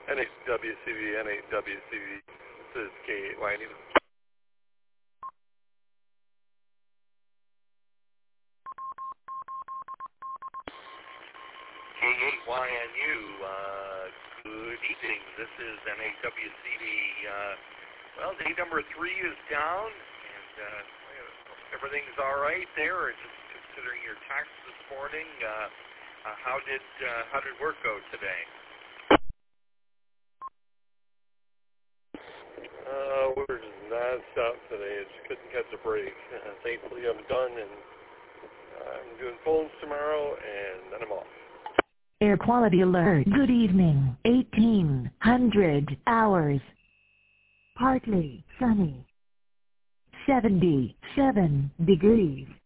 NHWCV, NHWCV, this is K8Y News. K8YNU, good evening. This is NHWCV. Well, day number 3 is down, and everything's all right there. Just considering your tax this morning, how did work go today? We're just non-stop today. I just couldn't catch a break. Thankfully, I'm done, and I'm doing phones tomorrow, and then I'm off. Air quality alert. Good evening. 1800 hours. Partly sunny. 77 degrees.